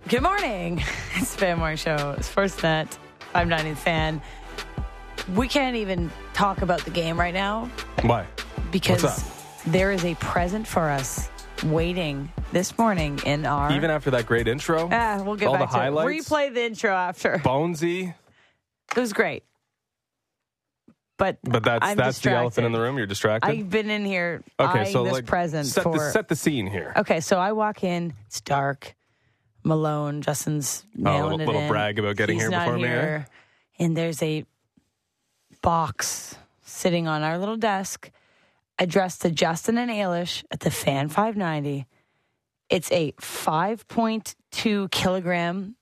Good morning. It's the Fan Morning Show. It's Sportsnet. I'm 90 Fan. We can't even talk about the game right now. Why? Because there is a present for us waiting this morning in our... Even after that great intro? We'll get all back the to highlights? it. Replay the intro after. Bonesy? It was great. But that's the elephant in the room? You're distracted? I've been in here okay, so this present set the scene here. Okay, so I walk in. It's dark. I'm alone. Justin's nailing it in. Little brag about getting He's here not before me. here. And there's a box sitting on our little desk addressed to Justin and Ailish at the Fan 590. It's a 5.2 kilogram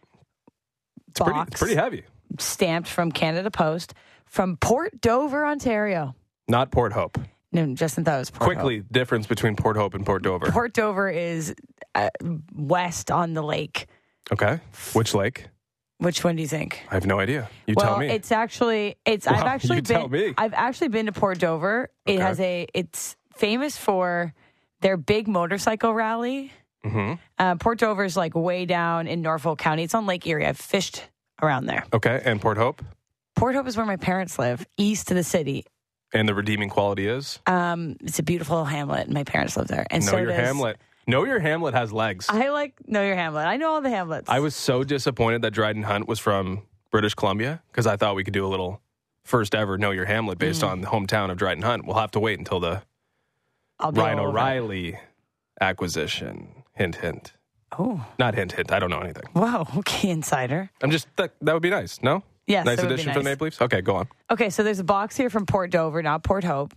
box. It's pretty heavy. Stamped from Canada Post from Port Dover, Ontario. Not Port Hope. No, Justin thought it was Port Hope. Difference between Port Hope and Port Dover. Port Dover is west on the lake. Okay. Which lake? Which one do you think? I have no idea. You tell me. It's actually I've actually been to Port Dover. Okay. It's famous for their big motorcycle rally. Mm-hmm. Port Dover is like way down in Norfolk County. It's on Lake Erie. I've fished around there. Okay. And Port Hope? Port Hope is where my parents live, east of the city. And the redeeming quality is? It's a beautiful hamlet, and my parents live there. And Know Your Hamlet. Know Your Hamlet has legs. I like Know Your Hamlet. I know all the hamlets. I was so disappointed that Dryden Hunt was from British Columbia because I thought we could do a little first ever Know Your Hamlet based on the hometown of Dryden Hunt. We'll have to wait until the Ryan O'Reilly acquisition. Hint, hint. Oh. Not hint, hint. I don't know anything. Whoa. Okay, insider. I'm just, that would be nice, no? Yes, nice that would be addition for the nice. Maple Leafs? Okay, go on. Okay, so there's a box here from Port Dover, not Port Hope.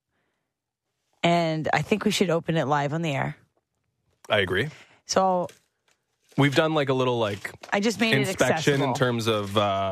And I think we should open it live on the air. I agree. So we've done like a little I just made inspection it in terms of,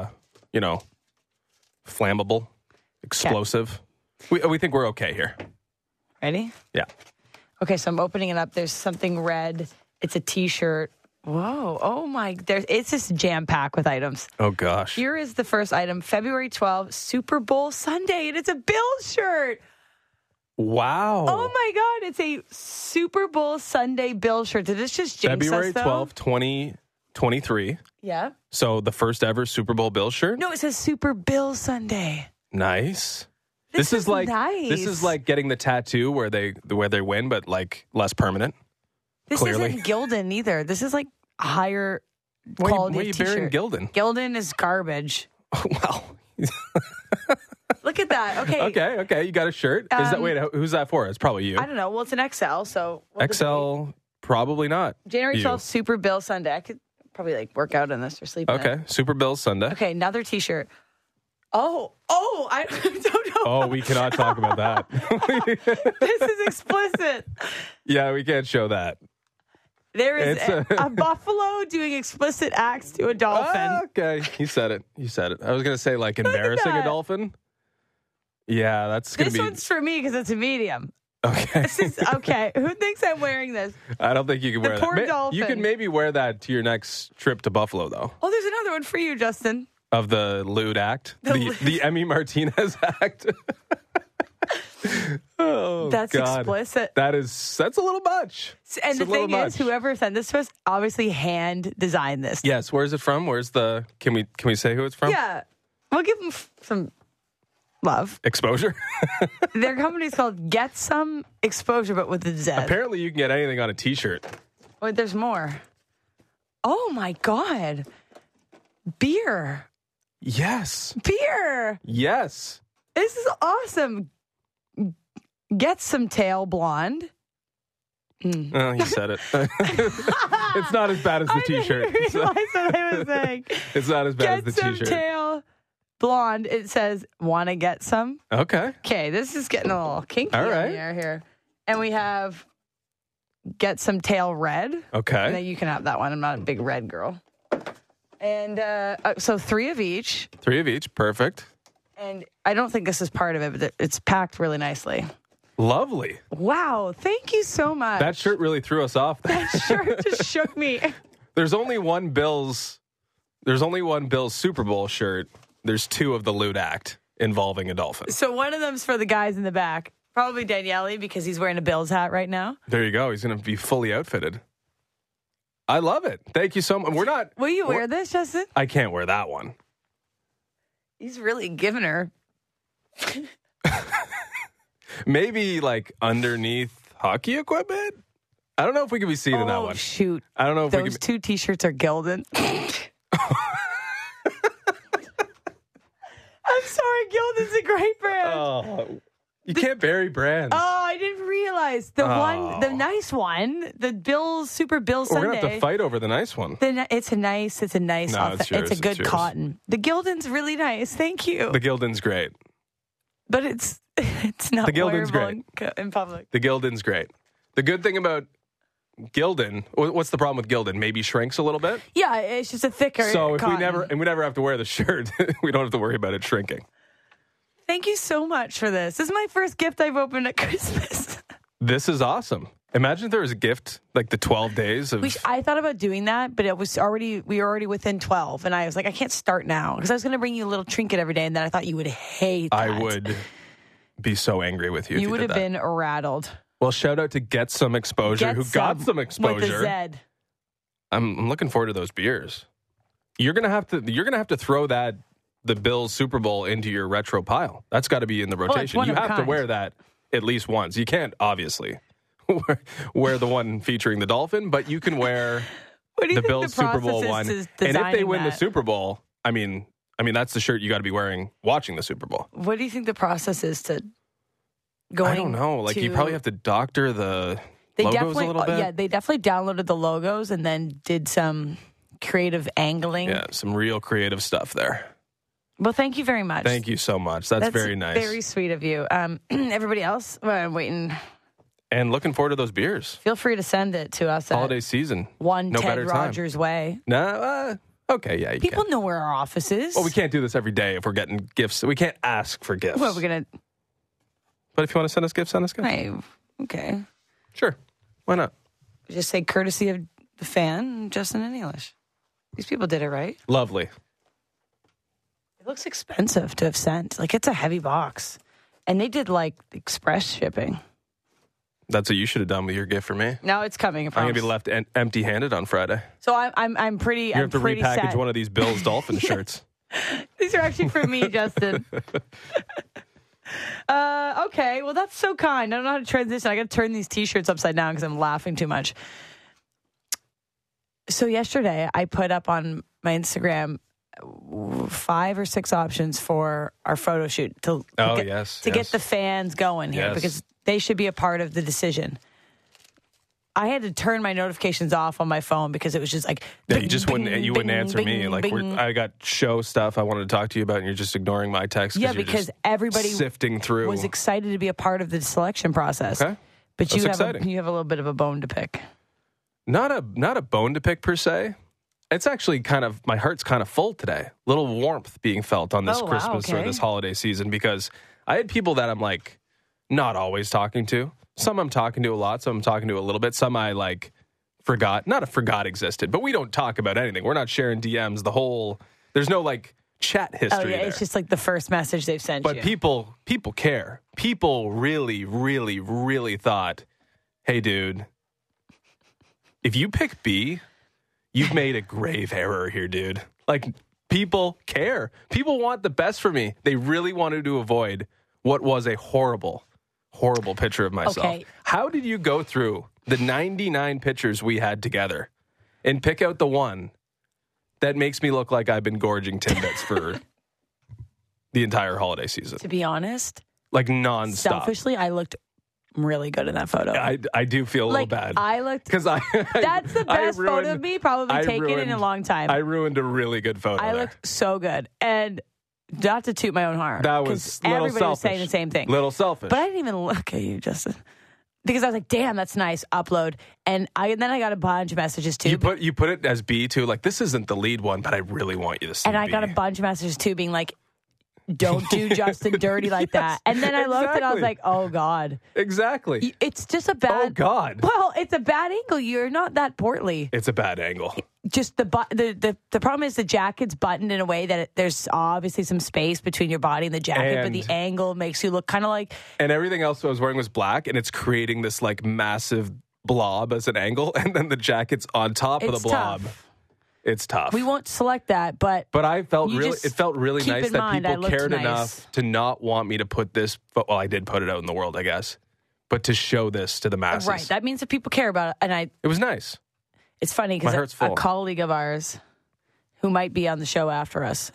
flammable, explosive. We think we're okay here. Ready? Yeah. Okay, so I'm opening it up. There's something red. It's a T-shirt. Whoa. Oh, my. It's just jam-packed with items. Oh, gosh. Here is the first item, February 12th, Super Bowl Sunday, and it's a Bills shirt. Wow. Oh, my God. It's a Super Bowl Sunday Bills shirt. Did this just jinx February us, though? 12th, 2023. Yeah. So the first ever Super Bowl Bills shirt? No, it says Super Bill Sunday. Nice. This is like nice. This is like getting the tattoo where they win, but like less permanent. This Clearly. isn't Gildan either. This is like higher quality What are you T-shirt. bearing Gildan? Gildan is garbage. Wow. Look at that. Okay. Okay. You got a shirt. Who's that for? It's probably you. I don't know. Well, it's an XL, so XL, probably not. January You. 12th, Super Bill Sunday. I could probably work out in this or sleep in Okay. it. Super Bills Sunday. Okay, another T-shirt. Oh, I don't know. Oh, we cannot talk about that. This is explicit. Yeah, we can't show that. There is a buffalo doing explicit acts to a dolphin. Okay. You said it. I was going to say like embarrassing a that. dolphin. Yeah, that's going to This be. one's for me because it's a medium. Okay. This is okay. Who thinks I'm wearing this? I don't think you can wear poor that. dolphin. You can maybe wear that to your next trip to Buffalo, though. Oh, there's another one for you, Justin. Of the lewd act, the Emmy Martinez act. Oh, That's God. explicit. That's a little much. And It's the a little thing is, much. whoever sent this to us obviously hand designed this. Yes. Where's it from? Where's the? Can we say who it's from? Yeah. We'll give them some love. Exposure. Their company's called Get Some Exposure, but with a Z. Apparently, you can get anything on a T-shirt. Wait, there's more. Oh my God. Beer. Yes. Beer. Yes. This is awesome. Get Some Tail Blonde. Oh, you said it. It's not as bad as the T-shirt. I didn't realize what I was saying. It's not as bad as the Get T-shirt. Some Tail Blonde. It says, want to get some? Okay. Okay, this is getting a little kinky All right. in the air here. And we have Get Some Tail Red. Okay. And then you can have that one. I'm not a big red girl. And so 3 of each. 3 of each. Perfect. And I don't think this is part of it, but it's packed really nicely. Lovely. Wow. Thank you so much. That shirt really threw us off. That shirt just shook me. There's only one Bills Super Bowl shirt. There's 2 of the lewd act involving a dolphin. So one of them's for the guys in the back. Probably Daniele because he's wearing a Bills hat right now. There you go. He's going to be fully outfitted. I love it. Thank you so much. Will you wear this, Justin? I can't wear that one. He's really giving her. Maybe like underneath hockey equipment? I don't know if we can be seen in that one. Oh, shoot. I don't know if those two T-shirts are Gildan. I'm sorry, Gildan's a great brand. Oh, you can't bury brands. Oh, I didn't realize. The nice one, the Super Bill Sunday. We're going to have to fight over the nice one. It's a nice. No, it's yours. It's a good It's yours. cotton. The Gildan's really nice. Thank you. The Gildan's great. But it's not The Gildan's wearable in public. The Gildan's great. The good thing about Gildan, what's the problem with Gildan? Maybe shrinks a little bit. Yeah, it's just a thicker. So if cotton. we never have to wear the shirt, we don't have to worry about it shrinking. Thank you so much for this. This is my first gift I've opened at Christmas. This is awesome. Imagine if there was a gift like the 12 days of. I thought about doing that, but we were already within 12, and I was like, I can't start now because I was going to bring you a little trinket every day, and then I thought you would hate that. I would be so angry with you. You would did have that. been rattled. Well, shout out to Get Some Exposure, who got some exposure. With a Z. I'm looking forward to those beers. You're gonna have to throw the Bills Super Bowl into your retro pile. That's got to be in the rotation. You have to wear that at least once. You can't obviously wear the one featuring the dolphin, but you can wear the Bills Super Bowl one. And if they win the Super Bowl, I mean that's the shirt you got to be wearing watching the Super Bowl. What do you think the process is to going? I don't know. Like you probably have to doctor the logos a little bit. Yeah, they definitely downloaded the logos and then did some creative angling. Yeah, some real creative stuff there. Well, thank you very much. Thank you so much. That's very nice. Very sweet of you. Everybody else, I'm waiting. And looking forward to those beers. Feel free to send it to us. Holiday season. One no Ted better Rogers time. way. No, okay, yeah. People know where our office is. Well, we can't do this every day if we're getting gifts. We can't ask for gifts. Well, we're gonna. But if you want to send us gifts, send us gifts. Hey, okay. Sure. Why not? Just say courtesy of the fan, Justin and English. These people did it right. Lovely. It looks expensive to have sent. Like, it's a heavy box. And they did, like, express shipping. That's what you should have done with your gift for me. No, it's coming. I'm going to be left empty-handed on Friday. So I'm pretty. You have to repackage set. one of these Bills Dolphin shirts. These are actually for me, Justin. Okay, well, that's so kind. I don't know how to transition. I got to turn these T-shirts upside down because I'm laughing too much. So yesterday, I put up on my Instagram 5 or 6 options for our photo shoot to get the fans going here because they should be a part of the decision. I had to turn my notifications off on my phone because it was just like you just wouldn't answer me. Like I got show stuff I wanted to talk to you about, and you're just ignoring my text. Yeah, because everybody sifting through was excited to be a part of the selection process. Okay, but you have a little bit of a bone to pick. Not a bone to pick per se. It's actually my heart's kind of full today. Little warmth being felt on this Christmas or this holiday season because I had people that I'm like not always talking to. Some I'm talking to a lot, some I'm talking to a little bit. Some I forgot. Not forgot existed, but we don't talk about anything. We're not sharing DMs. There's no chat history there. It's just like the first message they've sent you. But people care. People really, really, really thought, hey, dude, if you pick B, you've made a grave error here, dude. Like, people care. People want the best for me. They really wanted to avoid what was a horrible picture of myself. Okay. How did you go through the 99 pictures we had together and pick out the one that makes me look like I've been gorging Timbits for the entire holiday season? To be honest, like nonstop. Selfishly, I looked really good in that photo. I do feel a little bad. I looked because that's the best photo of me probably taken in a long time. I ruined a really good photo. I looked so good, and not to toot my own horn. That was everybody was saying the same thing. Little selfish, but I didn't even look at you, Justin, because I was like, "Damn, that's nice." Upload, and then I got a bunch of messages too. You put it as B too. Like, this isn't the lead one, but I really want you to see. And I got a bunch of messages too, being like, don't do Justin dirty like that. And then I looked and I was like, oh, God. Exactly. It's just a bad... Oh, God. Well, it's a bad angle. You're not that portly. It's a bad angle. Just the problem is the jacket's buttoned in a way that there's obviously some space between your body and the jacket, but the angle makes you look kind of like... And everything else I was wearing was black, and it's creating this, massive blob as an angle, and then the jacket's on top of the blob. Tough. It's tough. We won't select that, but I felt it felt really nice that people cared enough to not want me to put this. Well, I did put it out in the world, I guess, but to show this to the masses. Right. That means that people care about it, and it was nice. It's funny because a colleague of ours, who might be on the show after us,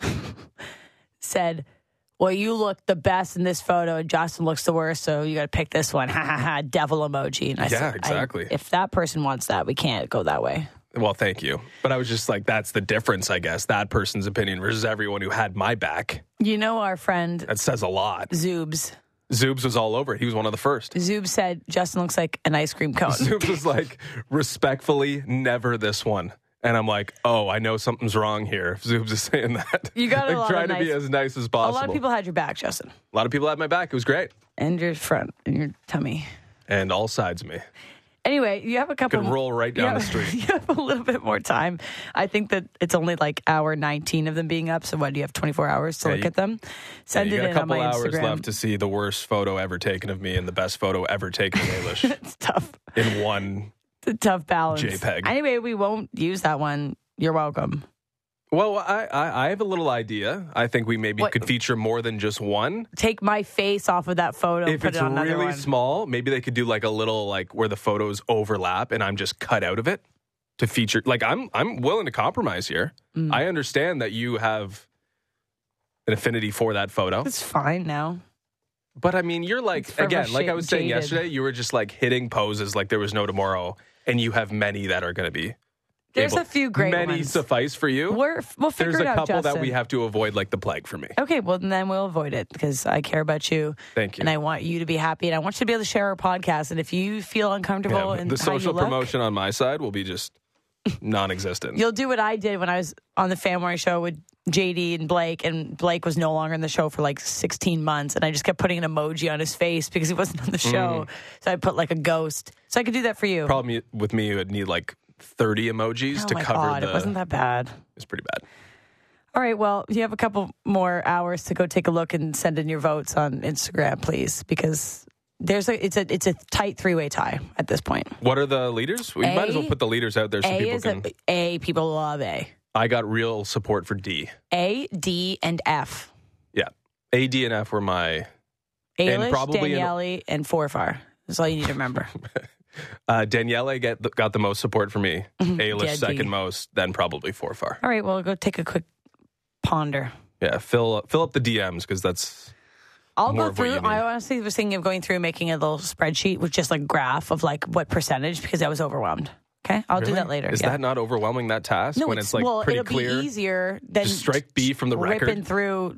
said, "Well, you look the best in this photo, and Justin looks the worst, so you got to pick this one." Ha ha ha! Devil emoji. And I said, exactly. If that person wants that, we can't go that way. Well, thank you. But I was just like, that's the difference, I guess. That person's opinion versus everyone who had my back. You know our friend... That says a lot. Zoobs. Zoobs was all over it. He was one of the first. Zoobs said, Justin looks like an ice cream cone. Zoobs was like, respectfully, never this one. And I'm like, oh, I know something's wrong here. If Zoobs is saying that. You got like, trying to be as nice as possible. A lot of people had your back, Justin. A lot of people had my back. It was great. And your front and your tummy. And all sides of me. Anyway, you have a couple... Could roll right down the street. You have a little bit more time. I think that it's only like hour 19 of them being up. So what, do you have 24 hours to look at them? Send it in on my Instagram. You got a couple hours left to see the worst photo ever taken of me and the best photo ever taken of Ailish. It's tough. In one... It's a tough balance. JPEG. Anyway, we won't use that one. You're welcome. Well, I have a little idea. I think we maybe could feature more than just one. Take my face off of that photo and put it on another one. If it's really small, maybe they could do like a little like where the photos overlap and I'm just cut out of it to feature. Like I'm willing to compromise here. I understand that you have an affinity for that photo. It's fine now. But I mean, you're like, again, like I was saying yesterday, you were just like hitting poses like there was no tomorrow, and you have many that are going to be. There's a few great ones. Many suffice for you. We'll figure it out, There's a couple Justin. that we have to avoid like the plague for me. Okay, well, then we'll avoid it because I care about you. Thank you. And I want you to be happy, and I want you to be able to share our podcast. And if you feel uncomfortable in the social how you promotion on my side will be just non-existent. You'll do what I did when I was on the Family Show with JD and Blake was no longer in the show for like 16 months, and I just kept putting an emoji on his face because he wasn't on the show. So I put like a ghost. So I could do that for you. Problem with me, you would need like 30 emojis to cover it wasn't that bad. It's pretty bad. All right, well, you have a couple more hours to go take a look and send in your votes on Instagram, please, because it's a tight three-way tie at this point. What are the leaders? We might as well put the leaders out there so people can. People love A. I got real support for D. A, D, and F. Yeah, A, D, and F were my. Ailish, Danielle, and Forfar. That's all you need to remember. Danielle got the most support for me. Ailish second most, then probably Forfar. All right, well, go take a quick ponder. Yeah, fill up the DMs because that's. I'll go through. I honestly was thinking of going through and making a little spreadsheet with just like graph of like what percentage because I was overwhelmed. Okay, I'll do that later. Is that not overwhelming, that task? No, when it's like pretty clear? It'll be easier than just strike B from the record. Ripping through.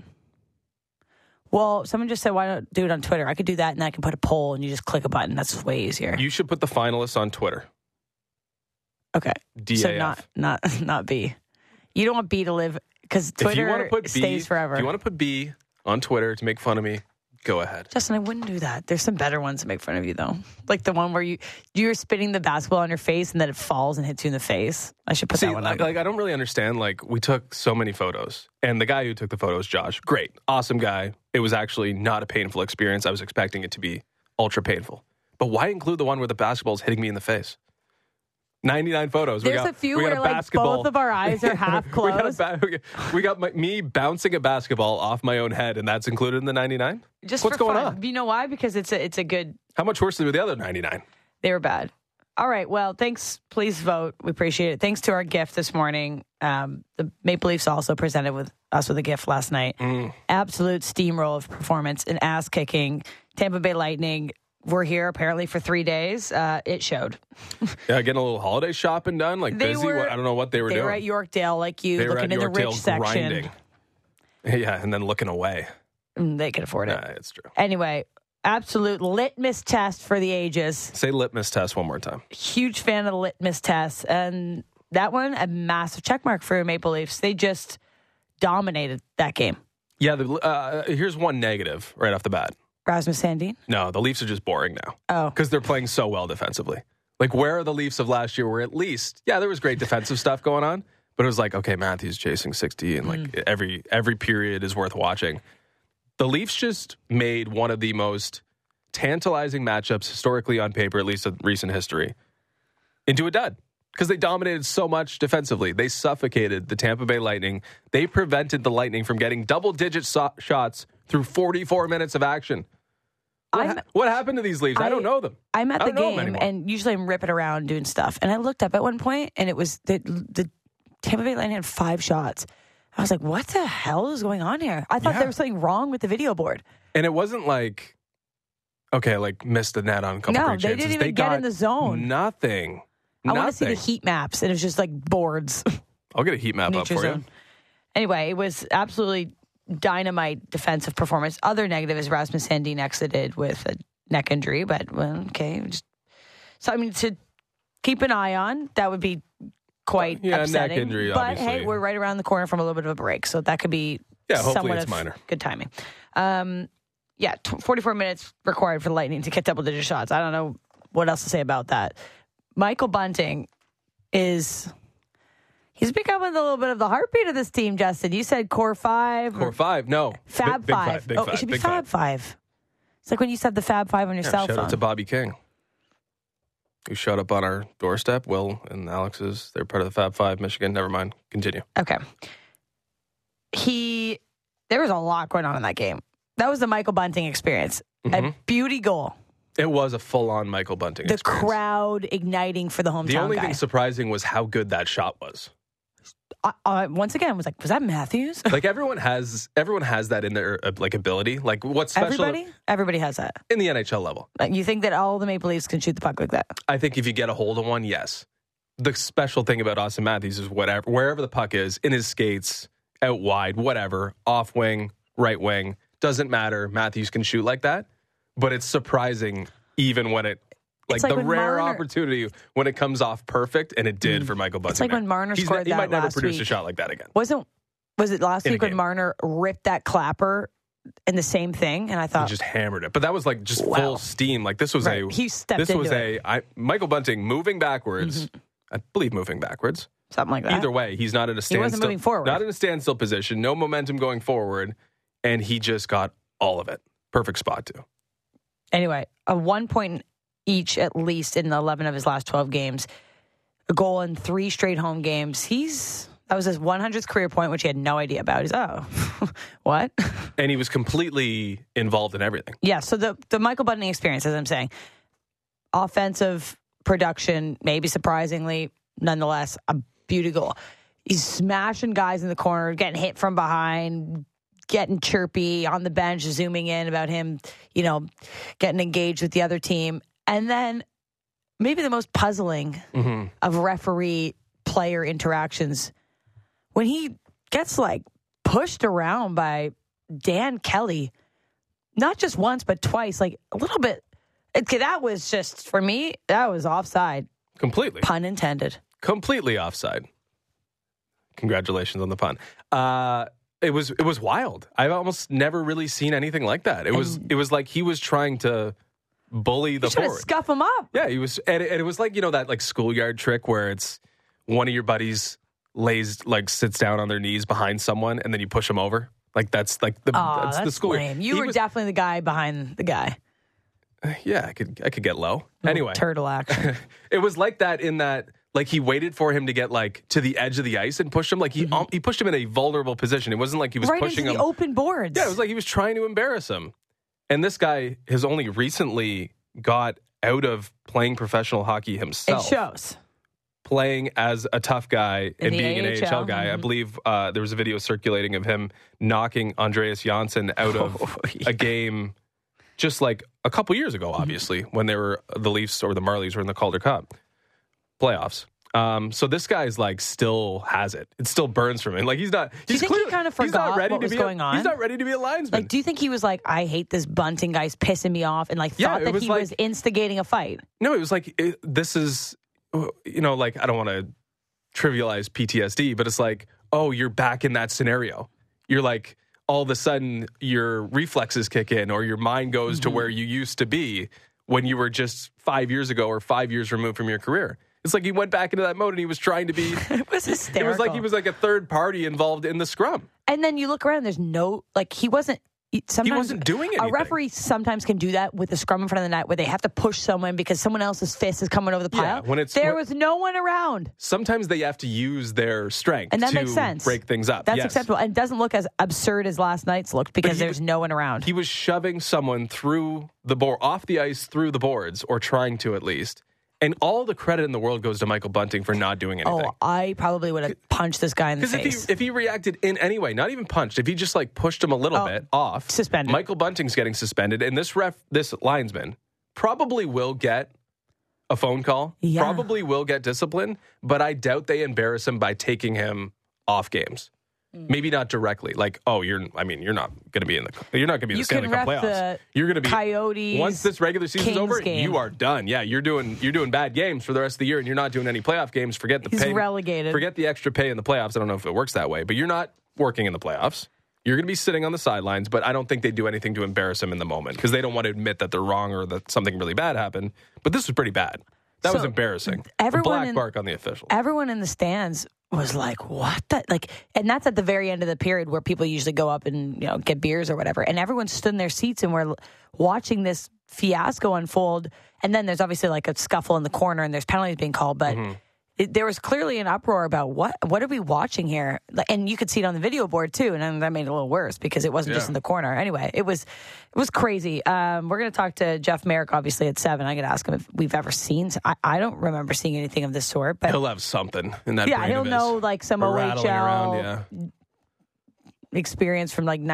Well, someone just said, why not do it on Twitter? I could do that, and I can put a poll, and you just click a button. That's way easier. You should put the finalists on Twitter. Okay. DAF. So not B. You don't want B to live, because Twitter stays forever. If you want to put B on Twitter to make fun of me, go ahead. Justin, I wouldn't do that. There's some better ones to make fun of you, though. Like the one where you're spitting the basketball on your face, and then it falls and hits you in the face. I should put that one up. Like, I don't really understand. Like, we took so many photos, and the guy who took the photos, Josh, great, awesome guy. It was actually not a painful experience. I was expecting it to be ultra painful. But why include the one where the basketball's hitting me in the face? 99 photos. There's a few where like both of our eyes are half closed. we got me bouncing a basketball off my own head, and that's included in the 99? Just What's going fun. on? You know why? Because it's a good... How much worse were the other 99? They were bad. All right. Well, thanks. Please vote. We appreciate it. Thanks to our gift this morning. The Maple Leafs also presented us with a gift last night. Absolute steamroll of performance and ass kicking. Tampa Bay Lightning were here apparently for 3 days. It showed. Yeah, getting a little holiday shopping done. Like busy. I don't know what they were doing. They were at Yorkdale like you, looking in the rich section. Grinding. Yeah, and then looking away. They can afford it. Yeah, it's true. Anyway. Absolute litmus test for the ages. Say litmus test one more time. Huge fan of the litmus test. And that one, a massive checkmark for Maple Leafs. They just dominated that game. Yeah, here's one negative right off the bat. Rasmus Sandin? No, the Leafs are just boring now. Oh. Because they're playing so well defensively. Like, where are the Leafs of last year where at least, yeah, there was great defensive stuff going on, but it was like, okay, Matthews chasing 60 and like every period is worth watching. The Leafs just made one of the most tantalizing matchups historically on paper, at least in recent history, into a dud. Because they dominated so much defensively. They suffocated the Tampa Bay Lightning. They prevented the Lightning from getting double-digit shots through 44 minutes of action. What happened to these Leafs? I don't know them. I'm at the game, and usually I'm ripping around doing stuff. And I looked up at one point, and it was the Tampa Bay Lightning had 5 shots. I was like, what the hell is going on here? I thought there was something wrong with the video board. And it wasn't like, missed the net on a couple great chances. No, they didn't even get in the zone. Nothing. I want to see the heat maps, and it was just like boards. I'll get a heat map up for you. Anyway, it was absolutely dynamite defensive performance. Other negative is Rasmus Sandin exited with a neck injury, but so I mean, to keep an eye on, that would be quite upsetting. Neck injury, but obviously. Hey, we're right around the corner from a little bit of a break, so that could be hopefully it's minor. Good timing. 44 minutes required for the Lightning to get double-digit shots. I don't know what else to say about that. Michael Bunting he's becoming a little bit of the heartbeat of this team, Justin. You said core 5. Core 5, no. Fab big 5. Big 5. It should be Fab 5. It's like when you said the Fab 5 on your cell phone. Shout out to Bobby King, who showed up on our doorstep. Will and Alex's, they're part of the Fab 5, Michigan. Never mind. Continue. Okay. There was a lot going on in that game. That was the Michael Bunting experience. Mm-hmm. A beauty goal. It was a full-on Michael Bunting experience. The crowd igniting for the hometown guy. The only thing surprising was how good that shot was. Once again, was that Matthews? Like everyone has that in their ability. Like what's special? Everybody has that in the NHL level. You think that all the Maple Leafs can shoot the puck like that? I think if you get a hold of one, yes. The special thing about Austin Matthews is wherever the puck is, in his skates, out wide, whatever, off wing, right wing, doesn't matter. Matthews can shoot like that. But it's surprising even when it's like the rare opportunity when it comes off perfect, and it did for Michael Bunting. It's like when Marner scored that last week. He might never produce a shot like that again. Was it last week when Marner ripped that clapper in the same thing? And I thought... He just hammered it. But that was like just full steam. Like this was He stepped into it. Michael Bunting moving backwards. Mm-hmm. I believe moving backwards. Something like that. Either way, he's not in a standstill. He wasn't moving forward. Not in a standstill position. No momentum going forward. And he just got all of it. Perfect spot, too. Anyway, a 1 point each at least in the 11 of his last 12 games. A goal in 3 straight home games. That was his 100th career point, which he had no idea about. He's, what? And he was completely involved in everything. Yeah, so the Michael Bunting experience, as I'm saying, offensive production, maybe surprisingly, nonetheless, a beauty goal. He's smashing guys in the corner, getting hit from behind, getting chirpy on the bench, zooming in about him, getting engaged with the other team. And then maybe the most puzzling of referee-player interactions, when he gets, pushed around by Dan Kelly, not just once, but twice, a little bit. That was just, for me, that was offside. Completely. Pun intended. Completely offside. Congratulations on the pun. It was wild. I've almost never really seen anything like that. It was like he was trying to bully the forward. Scuff him up. Yeah, he was, and it was like that schoolyard trick where it's one of your buddies sits down on their knees behind someone and then you push them over. That's the schoolyard. Lame. You were definitely the guy behind the guy. Yeah, I could get low. Anyway, turtle action. It was like that in that. He waited for him to get to the edge of the ice and pushed him. He pushed him in a vulnerable position. It wasn't like he was pushing him the open boards. Yeah, it was like he was trying to embarrass him. And this guy has only recently got out of playing professional hockey himself. It shows. Playing as a tough guy and being an AHL guy. Mm-hmm. I believe there was a video circulating of him knocking Andreas Janssen out of a game just a couple years ago, obviously, when they were the Leafs or the Marlies were in the Calder Cup playoffs. So this guy's still has it. It still burns from him. He's not. Do you think he kind of forgot what was going on? He's not ready to be a linesman. Do you think he was I hate this Bunting guy's pissing me off, and thought that he was instigating a fight? No, it was this is, I don't want to trivialize PTSD, but it's you're back in that scenario. You're all of a sudden your reflexes kick in, or your mind goes to where you used to be when you were just 5 years ago or 5 years removed from your career. It's he went back into that mode and he was trying to be... It was hysterical. It was he was a third party involved in the scrum. And then you look around, there's no... he wasn't sometimes he wasn't doing anything. A referee sometimes can do that with a scrum in front of the net where they have to push someone because someone else's fist is coming over the pile. Yeah, there was no one around. Sometimes they have to use their strength and that to makes sense. Break things up. That's acceptable. And it doesn't look as absurd as last night's looked because there's no one around. He was shoving someone through the board, off the ice through the boards, or trying to at least. And all the credit in the world goes to Michael Bunting for not doing anything. Oh, I probably would have punched this guy in the face. Because if he reacted in any way, not even punched, if he just like pushed him a little bit off, suspended. Michael Bunting's getting suspended, and this linesman probably will get a phone call, probably will get discipline, but I doubt they embarrass him by taking him off games. Maybe not directly, like, you're not going to be in the Stanley Cup playoffs. You're going to be Coyotes. Once this regular season's over, you are done. Yeah, you're doing bad games for the rest of the year, and you're not doing any playoff games. Forget the pay. He's relegated. Forget the extra pay in the playoffs. I don't know if it works that way, but you're not working in the playoffs. You're going to be sitting on the sidelines, but I don't think they do anything to embarrass him in the moment because they don't want to admit that they're wrong or that something really bad happened. But this was pretty bad. That was embarrassing. A black mark on the officials. Everyone in the stands was like, what the, like, and that's at the very end of the period where people usually go up and, get beers or whatever. And everyone stood in their seats and we're watching this fiasco unfold. And then there's obviously like a scuffle in the corner and there's penalties being called. But there was clearly an uproar about what are we watching here? And you could see it on the video board too. And that made it a little worse because it wasn't just in the corner. Anyway, it was crazy. We're going to talk to Jeff Merrick, obviously, at 7. I'm going to ask him if we've ever seen. I don't remember seeing anything of this sort. But he'll have something in that. Yeah, he'll know like some OHL around, experience from like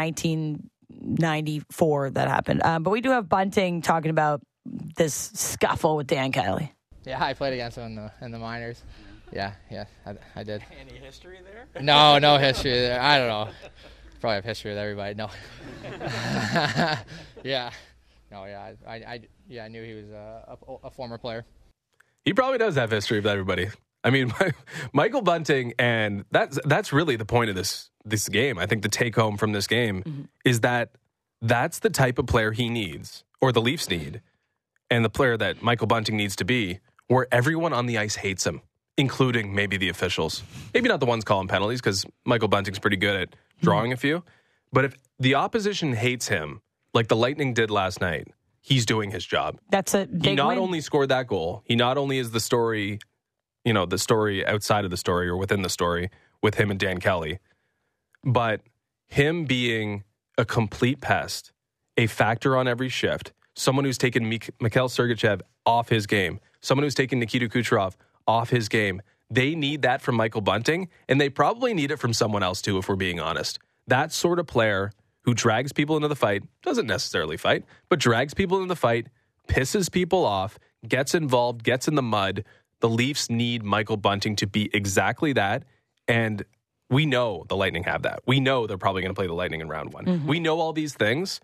1994 that happened. But we do have Bunting talking about this scuffle with Dan Kelly. Yeah, I played against him in the minors. Yeah, I did. Any history there? No history there. I don't know. Probably have history with everybody. No. I knew he was a former player. He probably does have history with everybody. I mean, Michael Bunting, and that's really the point of this game. I think the take home from this game is that's the type of player he needs, or the Leafs need, and the player that Michael Bunting needs to be, where everyone on the ice hates him, including maybe the officials. Maybe not the ones calling penalties, because Michael Bunting's pretty good at drawing a few. But if the opposition hates him, like the Lightning did last night, he's doing his job. That's a big He not win. only scored that goal, he not only is the story, the story outside of the story or within the story with him and Dan Kelly, but him being a complete pest, a factor on every shift, someone who's taken Mikhail Sergachev off his game, someone who's taken Nikita Kucherov off his game. They need that from Michael Bunting, and they probably need it from someone else too, if we're being honest. That sort of player who drags people into the fight, doesn't necessarily fight, but drags people into the fight, pisses people off, gets involved, gets in the mud. The Leafs need Michael Bunting to be exactly that, and we know the Lightning have that. We know they're probably going to play the Lightning in round 1. We know all these things,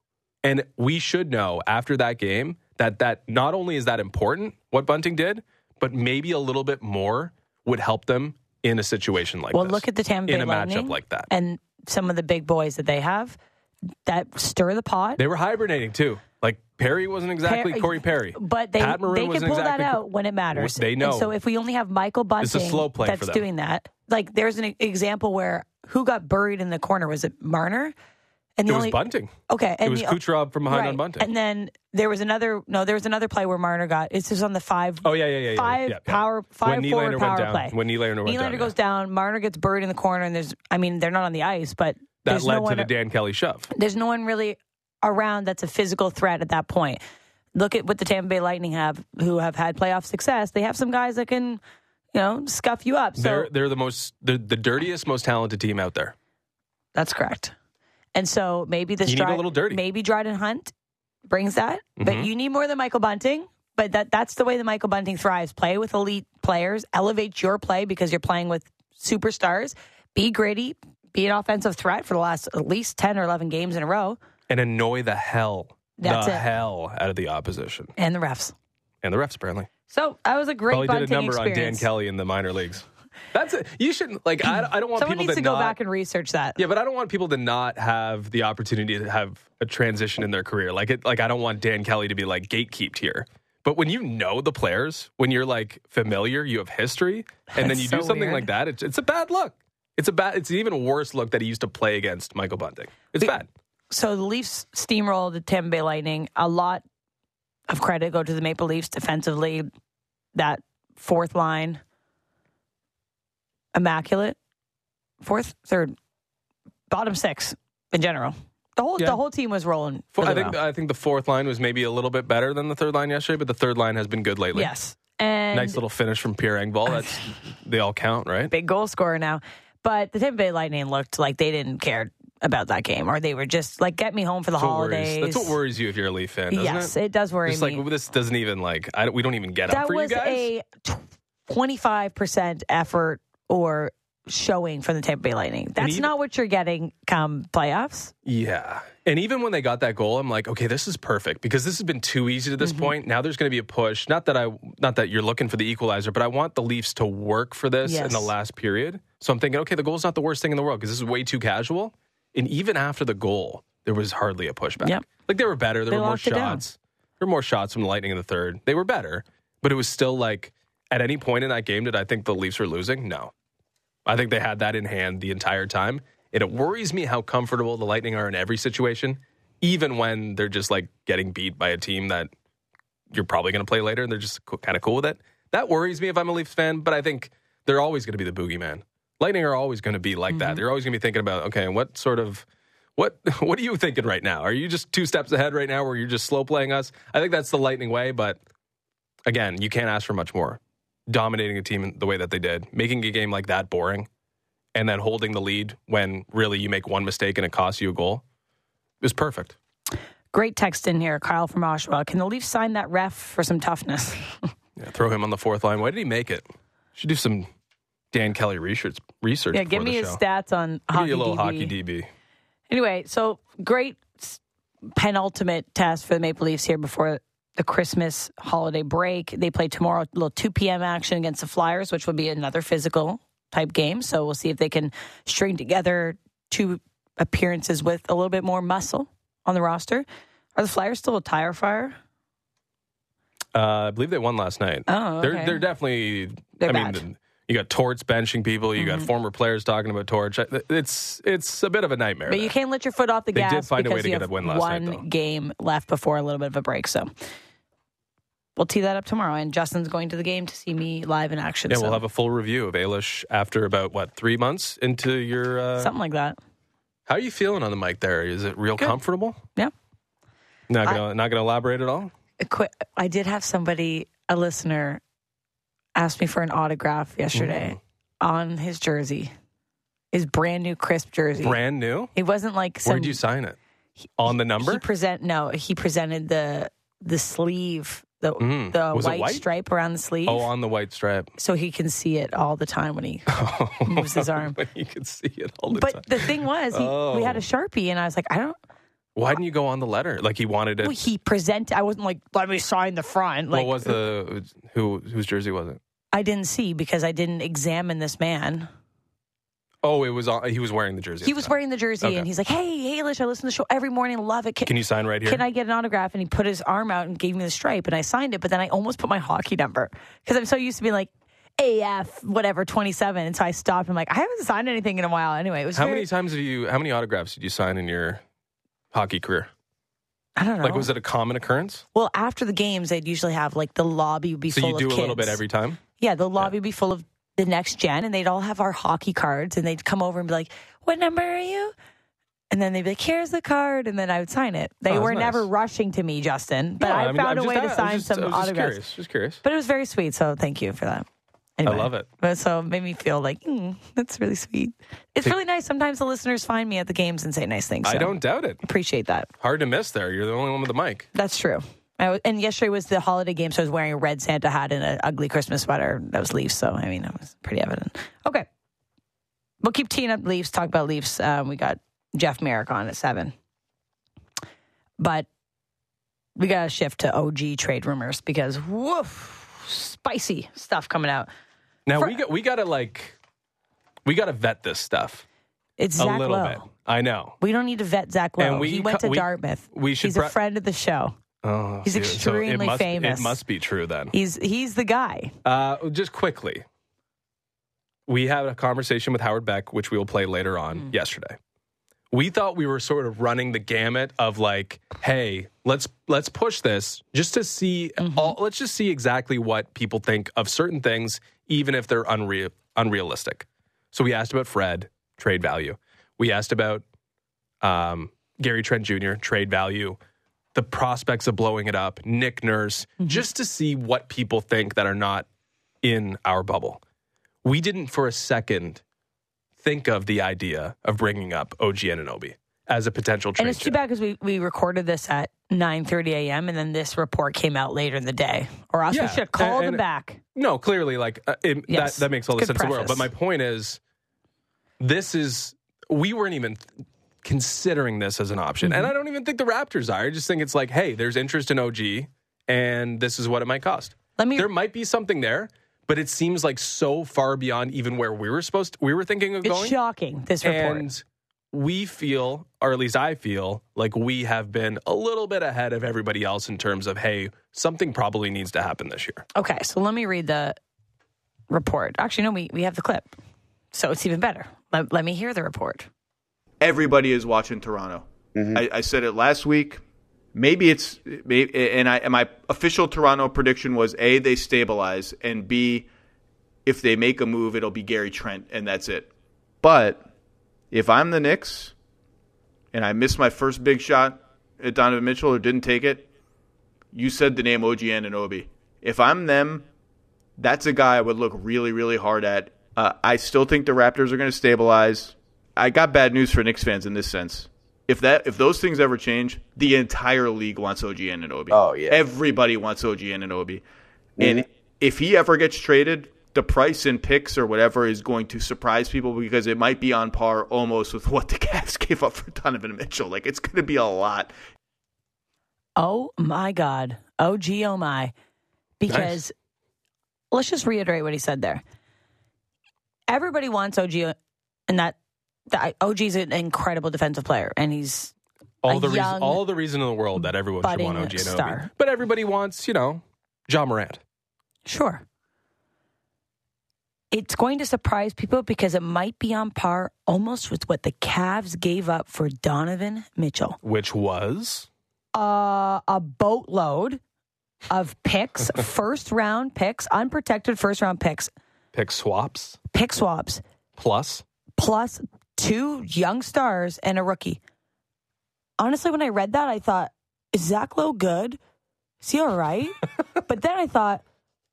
and we should know after that game that not only is that important, what Bunting did, but maybe a little bit more would help them in a situation like this. Well, look at the Tampa Bay Lightning matchup like that. And some of the big boys that they have that stir the pot. They were hibernating too. Like Perry wasn't exactly Corey Perry. But they can pull that out when it matters. They know. And so if we only have Michael Bunting it's a slow play that's for them. doing that, like there's an example where who got buried in the corner? Was it Marner? And it was Bunting. Okay. And it was Kucherov from behind on Bunting. And then there was another play where Marner got, it's just on the 5. Oh, yeah. Five forward power play. When Nylander goes down, Marner gets buried in the corner, and they're not on the ice, but that led to the Dan Kelly shove. There's no one really around that's a physical threat at that point. Look at what the Tampa Bay Lightning have, who have had playoff success. They have some guys that can, scuff you up. So they're the dirtiest, most talented team out there. That's correct. And so maybe you need a little dirty. Maybe Dryden Hunt brings that, but you need more than Michael Bunting. But that's the way that Michael Bunting thrives. Play with elite players, elevate your play because you're playing with superstars. Be gritty, be an offensive threat for the last at least 10 or 11 games in a row. And annoy the hell hell out of the opposition. And the refs. Apparently. So that was a great Probably Bunting did a number experience. on Dan Kelly in the minor leagues. That's it. You shouldn't, I don't want Someone people needs to go back and research that. Yeah, but I don't want people to not have the opportunity to have a transition in their career. I don't want Dan Kelly to be gatekeeped here. But when you know the players, when you're familiar, you have history, and then you do something like that, it's a bad look. It's an even worse look that he used to play against Michael Bunting. It's bad. So the Leafs steamrolled the Tampa Bay Lightning. A lot of credit go to the Maple Leafs defensively. That fourth line, immaculate. Fourth, third, bottom six in general. The whole team was rolling. Really I think the fourth line was maybe a little bit better than the third line yesterday, but the third line has been good lately. Yes. And nice little finish from Pierre Engvall. They all count, right? Big goal scorer now. But the Tampa Bay Lightning looked like they didn't care about that game, or they were just like, get me home for the holidays. That's what worries you if you're a Leaf fan, doesn't it? Yes, it does worry me. Like, this doesn't even, we don't even get up for you guys. That was a 25% effort or showing from the Tampa Bay Lightning. That's not what you're getting come playoffs. Yeah. And even when they got that goal, I'm like, okay, this is perfect because this has been too easy to this point. Now there's going to be a push. Not that you're looking for the equalizer, but I want the Leafs to work for this in the last period. So I'm thinking, okay, the goal's not the worst thing in the world because this is way too casual. And even after the goal, there was hardly a pushback. Yep. Like they were better. There were more shots. There were more shots from the Lightning in the third. They were better, but it was still like at any point in that game, did I think the Leafs were losing? No. I think they had that in hand the entire time. And it worries me how comfortable the Lightning are in every situation, even when they're just like getting beat by a team that you're probably going to play later and they're just kind of cool with it. That worries me if I'm a Leafs fan, but I think they're always going to be the boogeyman. Lightning are always going to be like that. They're always going to be thinking about, okay, what are you thinking right now? Are you just two steps ahead right now where you're just slow playing us? I think that's the Lightning way, but again, you can't ask for much more. Dominating a team the way that they did, making a game like that boring, and then holding the lead when really you make one mistake and it costs you a goal is perfect. Great text in here, Kyle from Oshawa. Can the Leafs sign that ref for some toughness? Yeah, throw him on the fourth line. Why did he make it? Should do some Dan Kelly research. Yeah, give me his stats on hockey. Give me a little hockey DB. Anyway, so great penultimate test for the Maple Leafs here before the Christmas holiday break. They play tomorrow, a little 2 p.m. action against the Flyers, which will be another physical type game. So we'll see if they can string together 2 appearances with a little bit more muscle on the roster. Are the Flyers still a tire fire? I believe they won last night. Oh, okay. They're definitely. Bad. You got Torts benching people. You got former players talking about Torch. It's a bit of a nightmare. But you can't let your foot off the gas. They did find a way to get a win last night, though. One game left before a little bit of a break. So we'll tee that up tomorrow. And Justin's going to the game to see me live in action. Yeah, we'll have a full review of Ailish after about 3 months into your something like that. How are you feeling on the mic there? Is it real comfortable? Yeah. Not gonna elaborate at all? I did have somebody, a listener, asked me for an autograph yesterday on his jersey. His brand new crisp jersey. Brand new? It wasn't like some... Where'd you sign it? On the number? He presented the sleeve, the white stripe around the sleeve. Oh, on the white stripe. So he can see it all the time when he moves his arm. You can see it all the time. But the thing was, we had a Sharpie, and I was like, why didn't you go on the letter? Like he wanted it. Well, he presented. I wasn't like, let me sign the front. Like, what was whose jersey was it? I didn't see because I didn't examine this man. Oh, he was wearing the jersey. He was wearing the jersey, and he's like, "Hey, Ailish, I listen to the show every morning. Love it. Can you sign right here? Can I get an autograph?" And he put his arm out and gave me the stripe, and I signed it. But then I almost put my hockey number because I'm so used to being like AF whatever 27, and so I stopped. I'm like, I haven't signed anything in a while. Anyway, it was how many autographs did you sign in your hockey career? I don't know. Like, was it a common occurrence? Well, after the games, they'd usually have like the lobby would be full of kids. So you do a little bit every time? Yeah, the lobby would be full of the next gen, and they'd all have our hockey cards, and they'd come over and be like, "What number are you?" And then they'd be like, "Here's the card," and then I would sign it. They were never rushing to me, Justin, but I found a way to sign some autographs. Just curious. But it was very sweet, so thank you for that. Anyway, I love it. But so it made me feel like, that's really sweet. It's really nice. Sometimes the listeners find me at the games and say nice things. So I don't doubt it. Appreciate that. Hard to miss there. You're the only one with the mic. That's true. And yesterday was the holiday game, so I was wearing a red Santa hat and an ugly Christmas sweater that was Leafs. So, I mean, it was pretty evident. Okay. We'll keep teeing up Leafs, talk about Leafs. We got Jeff Merrick on at 7. But we got to shift to OG trade rumors because, woof, spicy stuff coming out. Now, we got to vet this stuff. It's Zach a little Lowe. bit. I know. We don't need to vet Zach Lowe. He went to Dartmouth. He's a friend of the show. Oh, he's extremely famous. It must be true then. He's the guy. Just quickly, we had a conversation with Howard Beck, which we will play later on yesterday. We thought we were sort of running the gamut of like, hey, let's push this just to see let's just see exactly what people think of certain things, even if they're unrealistic. So we asked about Fred, trade value. We asked about Gary Trent Jr., trade value, the prospects of blowing it up, Nick Nurse, just to see what people think that are not in our bubble. We didn't for a second think of the idea of bringing up OG Anunoby as a potential trade. And it's too bad because we recorded this at 9:30 a.m. and then this report came out later in the day. Or else we should have called him back. No, clearly, like that makes all the sense in the world. But my point is, we weren't even considering this as an option. And I don't even think the Raptors are. I just think it's like, hey, there's interest in OG and this is what it might cost. There might be something there. But it seems like so far beyond even where we were thinking of going. It's shocking, this report. And we feel, or at least I feel, like we have been a little bit ahead of everybody else in terms of, hey, something probably needs to happen this year. Okay, so let me read the report. Actually, no, we have the clip. So it's even better. Let me hear the report. Everybody is watching Toronto. I said it last week. And my official Toronto prediction was A, they stabilize, and B, if they make a move, it'll be Gary Trent, and that's it. But if I'm the Knicks and I missed my first big shot at Donovan Mitchell or didn't take it, you said the name OG Anunoby. If I'm them, that's a guy I would look really, really hard at. I still think the Raptors are going to stabilize. I got bad news for Knicks fans in this sense. If those things ever change, the entire league wants OG Anunoby. Oh, yeah. Everybody wants OG Anunoby. And if he ever gets traded, the price in picks or whatever is going to surprise people because it might be on par almost with what the Cavs gave up for Donovan Mitchell. Like, it's going to be a lot. Oh, my God. OG, oh, my. Because let's just reiterate what he said there. Everybody wants OG, and that OG's an incredible defensive player, and he's all the reason in the world that everyone should want OG Anunoby. But everybody wants, Ja Morant. Sure. It's going to surprise people because it might be on par almost with what the Cavs gave up for Donovan Mitchell. Which was? A boatload of picks, first-round picks, unprotected first-round picks. Pick swaps. Plus 2 young stars and a rookie. Honestly, when I read that, I thought, is Zach Lowe good? Is he all right? But then I thought,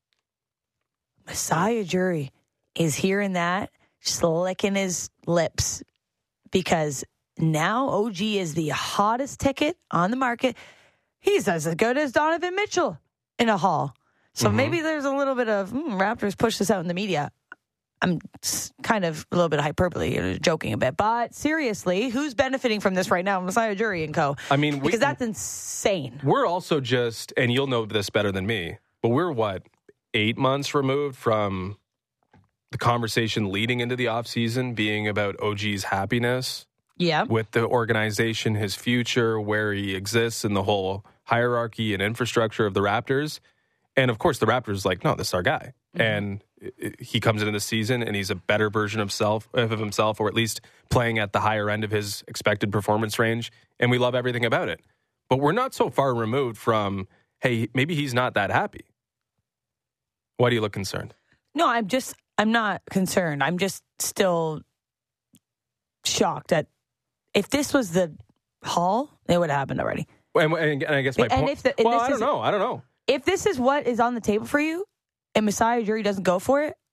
Masai Ujiri is hearing that, just licking his lips, because now OG is the hottest ticket on the market. He's as good as Donovan Mitchell in a haul. So maybe there's a little bit of, Raptors push this out in the media. I'm kind of a little bit of hyperbole, joking a bit. But seriously, who's benefiting from this right now? Masai Ujiri and co. I mean, because that's insane. We're also just, and you'll know this better than me, but we're 8 months removed from the conversation leading into the offseason being about OG's happiness. Yeah. With the organization, his future, where he exists in the whole hierarchy and infrastructure of the Raptors. And of course, the Raptors no, this is our guy. And he comes into the season and he's a better version of himself, or at least playing at the higher end of his expected performance range. And we love everything about it. But we're not so far removed from, hey, maybe he's not that happy. Why do you look concerned? No, I'm not concerned. I'm just still shocked at, if this was the haul, it would have happened already. And I guess my point, I don't know. If this is what is on the table for you, and Masai Ujiri doesn't go for it,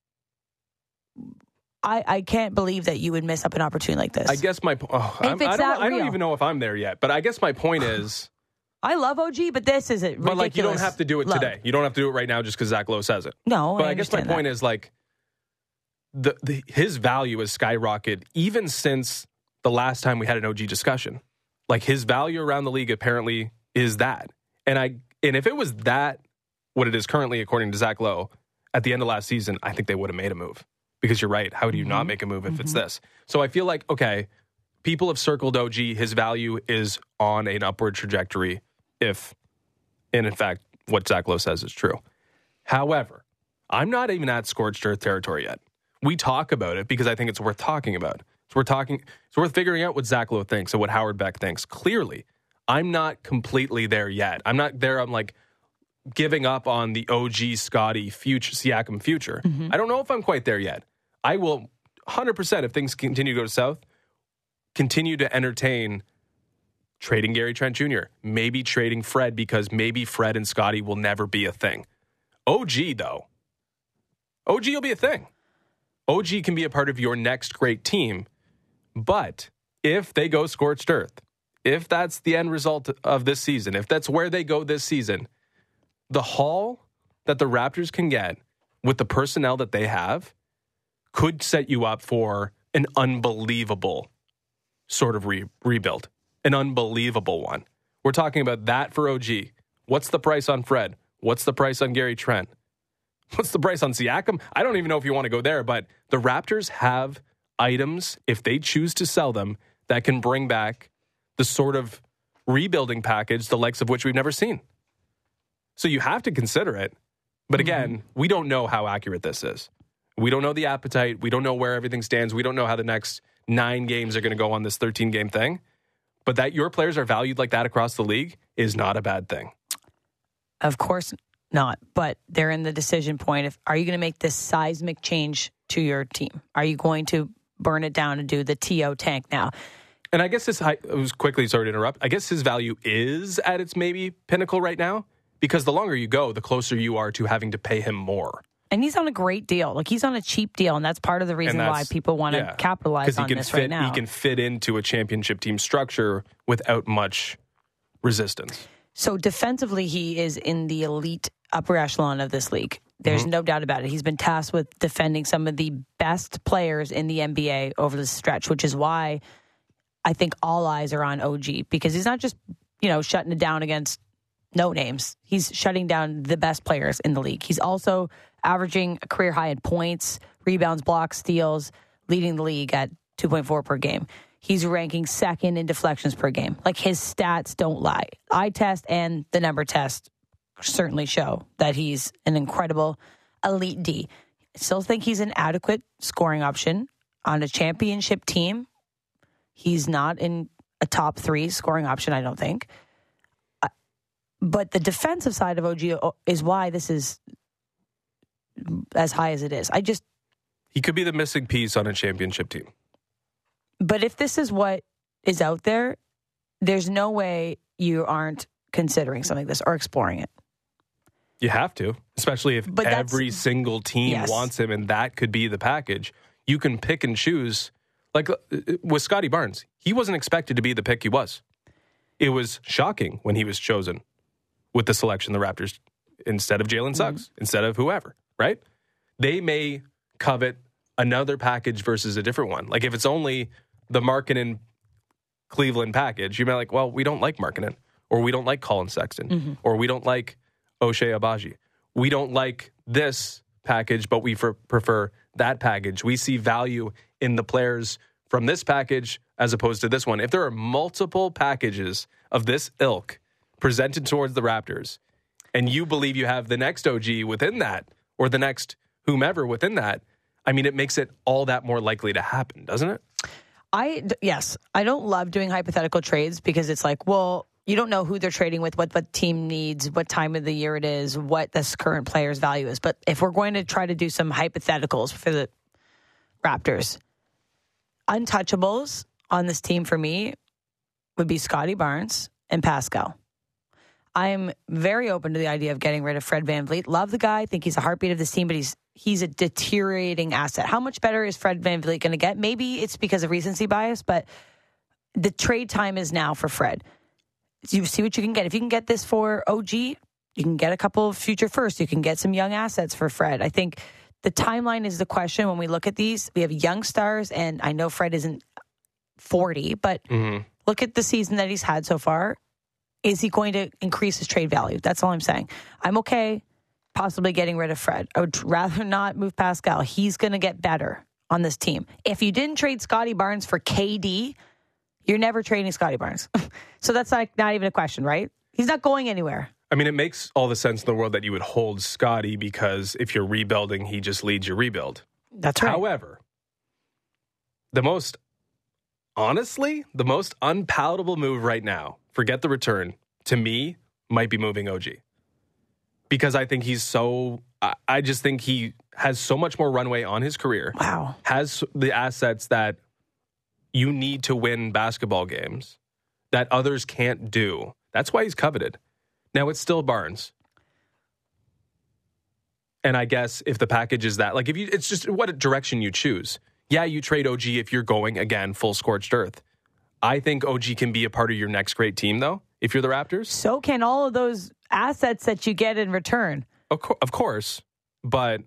I can't believe that you would miss up an opportunity like this. I guess I don't even know if I'm there yet, but I guess my point is, I love OG, but this is ridiculous. But you don't have to do it today. You don't have to do it right now just because Zach Lowe says it. No, but I guess my point is his value has skyrocketed even since the last time we had an OG discussion. His value around the league apparently is that, and if it was that, what it is currently, according to Zach Lowe, at the end of last season, I think they would have made a move. Because you're right. How do you not make a move if it's this? So I feel like, okay, people have circled OG. His value is on an upward trajectory if, and in fact, what Zach Lowe says is true. However, I'm not even at scorched earth territory yet. We talk about it because I think it's worth talking about. So we're figuring out what Zach Lowe thinks and what Howard Beck thinks. Clearly, I'm not completely there yet. I'm not there. I'm like giving up on the OG Scotty Siakam future. I don't know if I'm quite there yet. I will 100%, if things continue to go south, continue to entertain trading Gary Trent Jr., maybe trading Fred, because maybe Fred and Scotty will never be a thing. OG, though. OG will be a thing. OG can be a part of your next great team, but if they go scorched earth, if that's the end result of this season, if that's where they go this season, the haul that the Raptors can get with the personnel that they have could set you up for an unbelievable sort of rebuild. An unbelievable one. We're talking about that for OG. What's the price on Fred? What's the price on Gary Trent? What's the price on Siakam? I don't even know if you want to go there, but the Raptors have items, if they choose to sell them, that can bring back the sort of rebuilding package, the likes of which we've never seen. So you have to consider it. But again, we don't know how accurate this is. We don't know the appetite. We don't know where everything stands. We don't know how the next 9 games are going to go on this 13-game thing. But that your players are valued like that across the league is not a bad thing. Of course not. But they're in the decision point. Are you going to make this seismic change to your team? Are you going to burn it down and do the TO tank now? And I guess it was quickly, sorry to interrupt, I guess his value is at its maybe pinnacle right now, because the longer you go, the closer you are to having to pay him more. And he's on a great deal. Like, he's on a cheap deal, and that's part of the reason why people want to capitalize on this right now. He can fit into a championship team structure without much resistance. So defensively, he is in the elite upper echelon of this league. There's no doubt about it. He's been tasked with defending some of the best players in the NBA over the stretch, which is why I think all eyes are on OG, because he's not just, shutting it down against no names. He's shutting down the best players in the league. He's also averaging a career high in points, rebounds, blocks, steals, leading the league at 2.4 per game. He's ranking second in deflections per game. Like, his stats don't lie. Eye test and the number test certainly show that he's an incredible elite D. I still think he's an adequate scoring option on a championship team. He's not in a top 3 scoring option, I don't think. But the defensive side of OG is why this is as high as it is. He could be the missing piece on a championship team. But if this is what is out there, there's no way you aren't considering something like this or exploring it. You have to, especially if every single team wants him, and that could be the package. You can pick and choose. Like with Scotty Barnes, he wasn't expected to be the pick he was. It was shocking when he was chosen with the selection the Raptors, instead of Jalen Suggs, instead of whoever, right? They may covet another package versus a different one. Like, if it's only the Markkanen Cleveland package, you may be like, well, we don't like Markkanen, or we don't like Colin Sexton, or we don't like Ochai Agbaji. We don't like this package, but we prefer that package. We see value in the players from this package as opposed to this one. If there are multiple packages of this ilk presented towards the Raptors, and you believe you have the next OG within that, or the next whomever within that, I mean, it makes it all that more likely to happen, doesn't it? Yes. I don't love doing hypothetical trades, because it's like, well, you don't know who they're trading with, what team needs, what time of the year it is, what this current player's value is. But if we're going to try to do some hypotheticals for the Raptors, untouchables on this team for me would be Scotty Barnes and Pascal. I'm very open to the idea of getting rid of Fred VanVleet. Love the guy. Think he's a heartbeat of this team, but he's a deteriorating asset. How much better is Fred VanVleet going to get? Maybe it's because of recency bias, but the trade time is now for Fred. You see what you can get. If you can get this for OG, you can get a couple of future firsts. You can get some young assets for Fred. I think the timeline is the question when we look at these. We have young stars, and I know Fred isn't 40, but look at the season that he's had so far. Is he going to increase his trade value? That's all I'm saying. I'm okay possibly getting rid of Fred. I would rather not move Pascal. He's going to get better on this team. If you didn't trade Scotty Barnes for KD, you're never trading Scotty Barnes. So that's not even a question, right? He's not going anywhere. I mean, it makes all the sense in the world that you would hold Scotty, because if you're rebuilding, he just leads your rebuild. That's right. However, the most honestly, the most unpalatable move right now, forget the return, to me, might be moving OG. Because I think I just think he has so much more runway on his career. Wow. Has the assets that you need to win basketball games that others can't do. That's why he's coveted. Now, it's still Barnes. And I guess if the package is that, like, it's just what direction you choose. Yeah, you trade OG if you're going, again, full scorched earth. I think OG can be a part of your next great team, though, if you're the Raptors. So can all of those assets that you get in return. Of course, but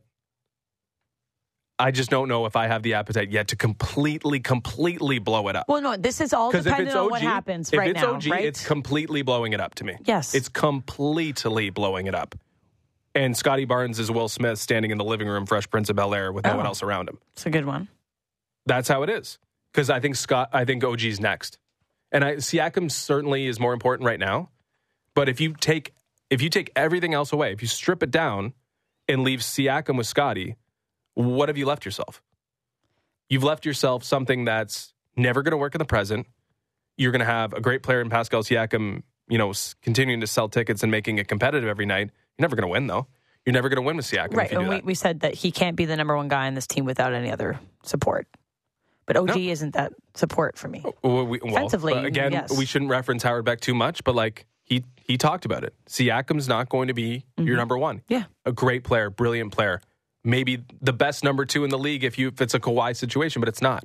I just don't know if I have the appetite yet to completely blow it up. Well, no, this is all dependent on what happens right now. If it's OG, right? it's completely blowing it up to me. Yes. It's completely blowing it up. And Scotty Barnes is Will Smith standing in the living room, Fresh Prince of Bel-Air, with no one else around him. It's a good one. That's how it is. Because I think OG's next. And Siakam certainly is more important right now. But if you take everything else away, if you strip it down and leave Siakam with Scotty, what have you left yourself? You've left yourself something that's never going to work in the present. You're going to have a great player in Pascal Siakam, continuing to sell tickets and making it competitive every night. You're never going to win, though. You're never going to win with Siakam. Right, if you do and that. we said that he can't be the number one guy on this team without any other support. But OG isn't that support for me. Offensively, again, yes. We shouldn't reference Howard Beck too much, but he talked about it. Siakam's not going to be your number one. Yeah. A great player, brilliant player. Maybe the best number two in the league if it's a Kawhi situation, but it's not.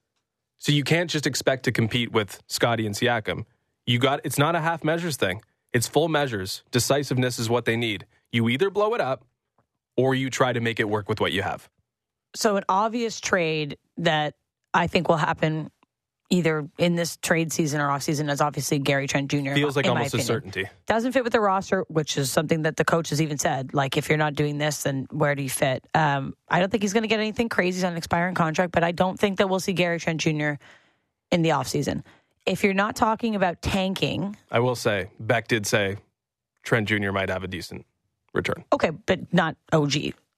So you can't just expect to compete with Scotty and Siakam. It's not a half measures thing. It's full measures. Decisiveness is what they need. You either blow it up or you try to make it work with what you have. So an obvious trade that I think will happen either in this trade season or off season is obviously Gary Trent Jr. Feels like almost a certainty. Doesn't fit with the roster, which is something that the coach has even said. Like, if you're not doing this, then where do you fit? I don't think he's going to get anything crazy. He's on an expiring contract, but I don't think that we'll see Gary Trent Jr. in the offseason. If you're not talking about tanking... I will say, Beck did say Trent Jr. might have a decent return. Okay, but not OG.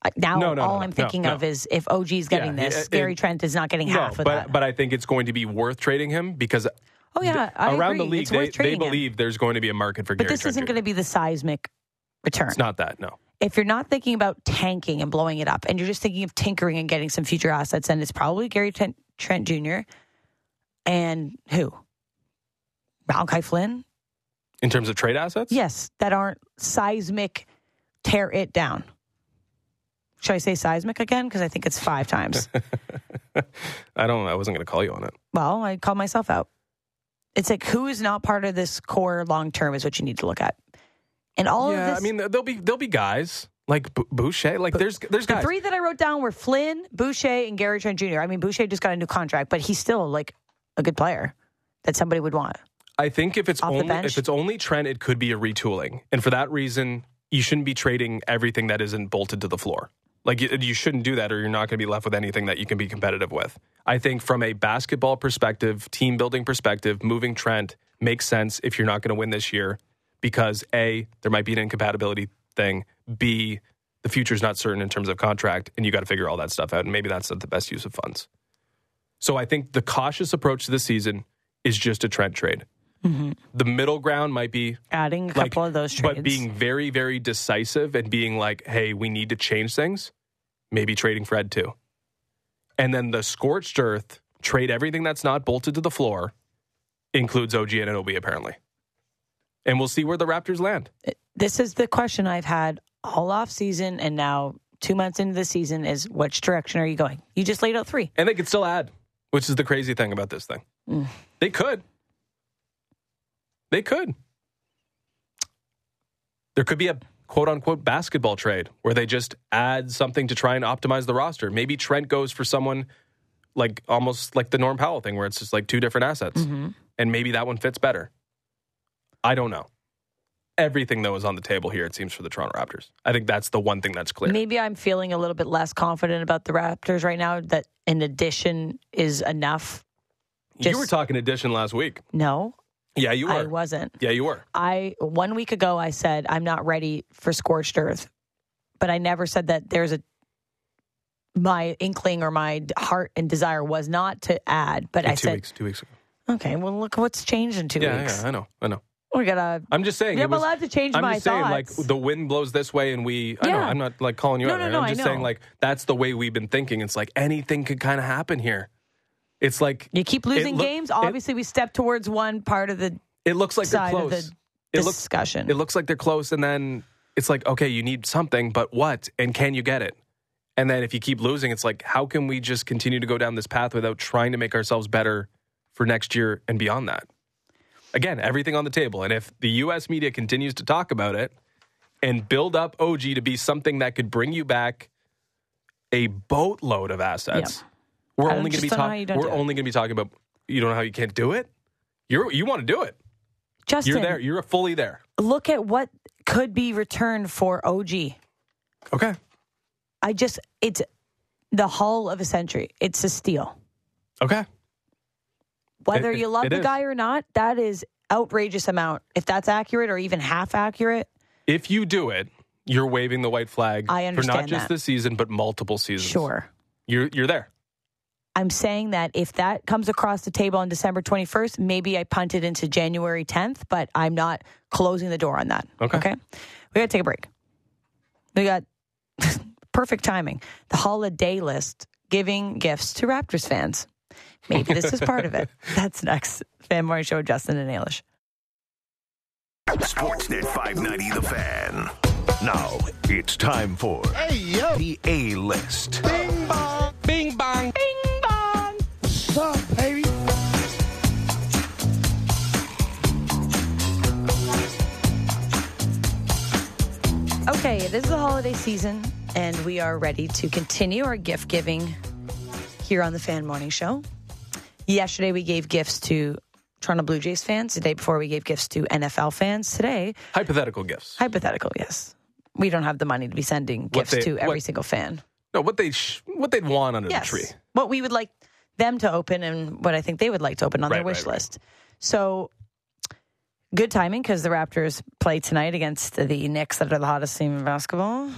All I'm thinking of is if OG's getting Gary Trent is not getting half of that. But I think it's going to be worth trading him because around the league, they believe there's going to be a market for Gary Trent. But this isn't going to be the seismic return. It's not that, no. If you're not thinking about tanking and blowing it up and you're just thinking of tinkering and getting some future assets, then it's probably Gary Trent Jr. and who? Malachi Flynn? In terms of trade assets? Yes, that aren't seismic, tear it down. Should I say seismic again? Because I think it's 5 times. I wasn't going to call you on it. Well, I called myself out. It's like, who is not part of this core long term is what you need to look at. And all of this. I mean, there'll be guys like Boucher. Like there's guys. The 3 that I wrote down were Flynn, Boucher, and Gary Trent Jr. I mean, Boucher just got a new contract, but he's still like a good player that somebody would want. I think if it's only Trent, it could be a retooling, and for that reason, you shouldn't be trading everything that isn't bolted to the floor. Like, you shouldn't do that, or you're not going to be left with anything that you can be competitive with. I think from a basketball perspective, team building perspective, moving Trent makes sense if you're not going to win this year because A, there might be an incompatibility thing. B, the future's not certain in terms of contract, and you got to figure all that stuff out, and maybe that's not the best use of funds. So I think the cautious approach to the season is just a Trent trade. Mm-hmm. The middle ground might be adding a couple of those trades, but being very, very decisive and being like, hey, we need to change things. Maybe trading Fred too. And then the scorched earth, trade everything that's not bolted to the floor, includes OG Anunoby apparently. And we'll see where the Raptors land. This is the question I've had all off season, and now 2 months into the season is which direction are you going? You just laid out 3. And they could still add, which is the crazy thing about this thing. They could. They could. There could be a quote-unquote basketball trade where they just add something to try and optimize the roster. Maybe Trent goes for someone like almost like the Norm Powell thing where it's just like 2 different assets. Mm-hmm. And maybe that one fits better. I don't know. Everything, though, is on the table here, it seems, for the Toronto Raptors. I think that's the one thing that's clear. Maybe I'm feeling a little bit less confident about the Raptors right now, that an addition is enough. You were talking addition last week. No. Yeah, you were. I wasn't. Yeah, you were. 1 week ago, I said, I'm not ready for scorched earth. But I never said that there's a my inkling or my heart and desire was not to add, but I said 2 weeks ago. Okay, well, look what's changed in 2 weeks. Yeah, I know. We gotta. I'm just saying. I'm allowed to change my thoughts. I'm just saying, like, the wind blows this way, and I know, I'm not, like, calling you out. No, I'm just saying, like, that's the way we've been thinking. It's like anything could kind of happen here. It's like... You keep losing games. Obviously, we step towards one part of the It looks like they're close. Discussion. It looks like they're close, and then it's like, okay, you need something, but what? And can you get it? And then if you keep losing, it's like, how can we just continue to go down this path without trying to make ourselves better for next year and beyond that? Again, everything on the table. And if the U.S. media continues to talk about it and build up OG to be something that could bring you back a boatload of assets, we're only going to be talking about, you don't know how you can't do it? You want to do it. Justin, you're there. You're fully there. Look at what could be returned for OG. Okay. It's the hull of a century. It's a steal. Okay. Whether you love the guy or not, that is outrageous amount. If that's accurate or even half accurate. If you do it, you're waving the white flag I understand for not just this season, but multiple seasons. Sure. You're there. I'm saying that if that comes across the table on December 21st, maybe I punt it into January 10th, but I'm not closing the door on that. Okay? We got to take a break. We got perfect timing. The holiday list, giving gifts to Raptors fans. Maybe this is part of it. That's next. Fan Morning Show, Justin and Ailish. Sportsnet 590 The Fan. Now it's time for the A-List. Bing bong. Bing bong. Bing bong. What's up, baby? Okay, it is the holiday season, and we are ready to continue our gift giving here on the Fan Morning Show. Yesterday, we gave gifts to Toronto Blue Jays fans. The day before, we gave gifts to NFL fans. Today... Hypothetical gifts. Hypothetical, yes. We don't have the money to be sending gifts to every single fan. No, what they'd want under the tree. What we would like them to open and what I think they would like to open on their wish list. So, good timing because the Raptors play tonight against the Knicks that are the hottest team in basketball.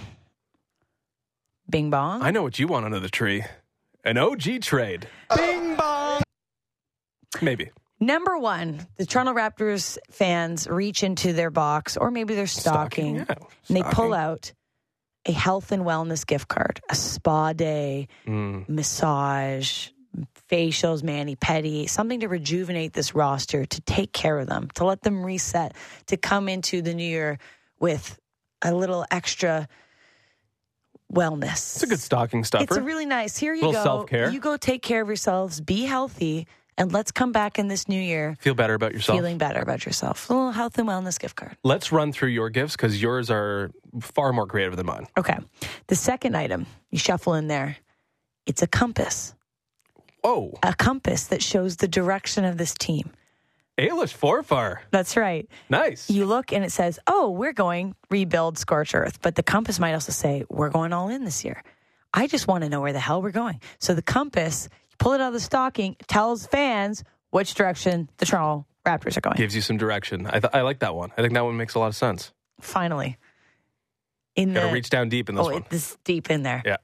Bing bong. I know what you want under the tree. An OG trade. Bing bong. Maybe. Number one, the Toronto Raptors fans reach into their box or maybe their stocking, and they pull out a health and wellness gift card, a spa day, massage, facials, mani-pedi, something to rejuvenate this roster, to take care of them, to let them reset, to come into the new year with a little extra wellness. It's a good stocking stuffer. It's really nice. Here you go. Self-care. You go take care of yourselves, be healthy, and let's come back in this new year. Feel better about yourself. Feeling better about yourself. A little health and wellness gift card. Let's run through your gifts because yours are far more creative than mine. Okay. The second item, you shuffle in there, it's a compass. Oh. A compass that shows the direction of this team. Ailish Forfar. That's right. Nice. You look and it says, we're going rebuild Scorch Earth. But the compass might also say, we're going all in this year. I just want to know where the hell we're going. So the compass, you pull it out of the stocking, tells fans which direction the Toronto Raptors are going. Gives you some direction. I like that one. I think that one makes a lot of sense. Finally. Got to reach down deep in this one. This deep in there. Yeah.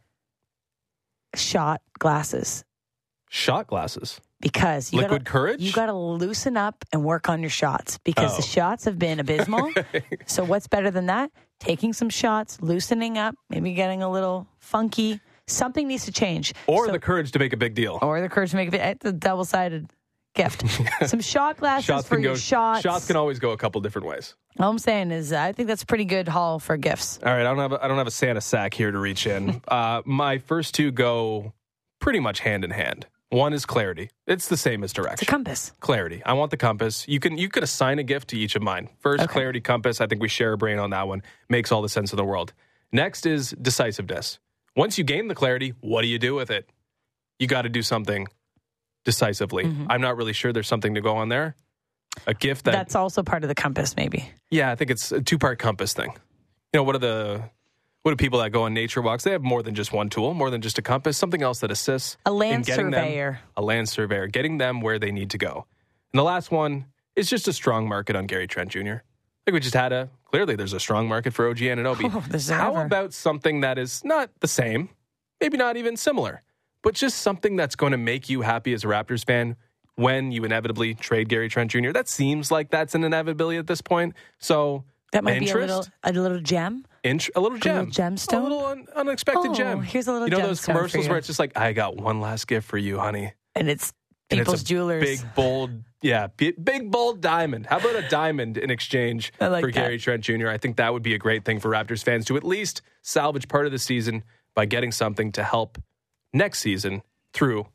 Shot glasses. Shot glasses. Because Liquid courage? You got to loosen up and work on your shots because the shots have been abysmal. So what's better than that? Taking some shots, loosening up, maybe getting a little funky. Something needs to change. Or the courage to make a big deal. Or the courage to make it's a double-sided gift. Some shot glasses for your shots. Shots can always go a couple different ways. All I'm saying is I think that's a pretty good haul for gifts. All right, I don't have a Santa sack here to reach in. My first two go pretty much hand in hand. One is clarity. It's the same as direction. It's a compass. Clarity. I want the compass. You could assign a gift to each of mine. First, clarity, compass. I think we share a brain on that one. Makes all the sense in the world. Next is decisiveness. Once you gain the clarity, what do you do with it? You got to do something decisively. Mm-hmm. I'm not really sure there's something to go on there. A gift that's also part of the compass, maybe. Yeah, I think it's a two-part compass thing. You know, what do people that go on nature walks? They have more than just one tool, more than just a compass, something else that assists. A land surveyor. A land surveyor, getting them where they need to go. And the last one is just a strong market on Gary Trent Jr. I think we just had clearly there's a strong market for OG Anunoby. How about something that is not the same, maybe not even similar, but just something that's going to make you happy as a Raptors fan when you inevitably trade Gary Trent Jr. That seems like that's an inevitability at this point. So that might be a little gem. A little gem. A little gemstone. A little unexpected gem. Here's a little gemstone. You know those commercials where it's just like, I got one last gift for you, honey. And it's People's Jewelers. Big, bold, big, bold diamond. How about a diamond in exchange for Gary Trent Jr.? I think that would be a great thing for Raptors fans to at least salvage part of the season by getting something to help next season through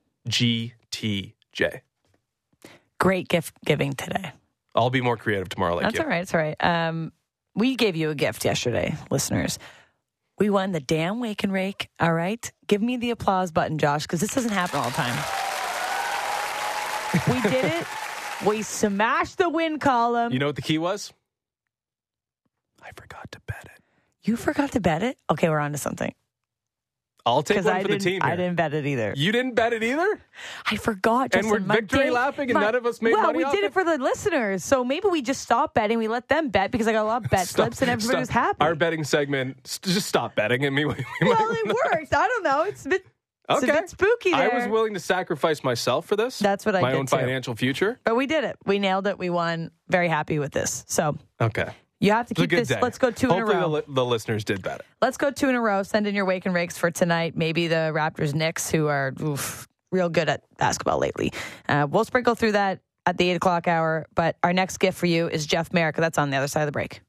GTJ. Great gift giving today. I'll be more creative tomorrow. That's all right. It's all right. We gave you a gift yesterday, listeners. We won the damn Wake and Rake. All right. Give me the applause button, Josh, because this doesn't happen all the time. We did it. We smashed the win column. You know what the key was? I forgot to bet it. You forgot to bet it? Okay, we're on to something. I'll take one for the team here. I didn't bet it either. You didn't bet it either? I forgot. Justin. And we're victory laughing and none of us made money off it? Well, we did it for the listeners. So maybe we just stopped betting. We let them bet because I got a lot of bet slips and everybody was happy. Our betting segment, just stop betting. And it worked. I don't know. It's a bit spooky there. I was willing to sacrifice myself for this. That's what I did, my own financial future. But we did it. We nailed it. We won. Very happy with this. So okay. You have to keep this. Day. Let's go 2 in a row. Hopefully the listeners did bet it. Let's go 2 in a row. Send in your Wake and Rakes for tonight. Maybe the Raptors Knicks, who are real good at basketball lately. We'll sprinkle through that at the 8 o'clock hour. But our next gift for you is Jeff Merrick. That's on the other side of the break.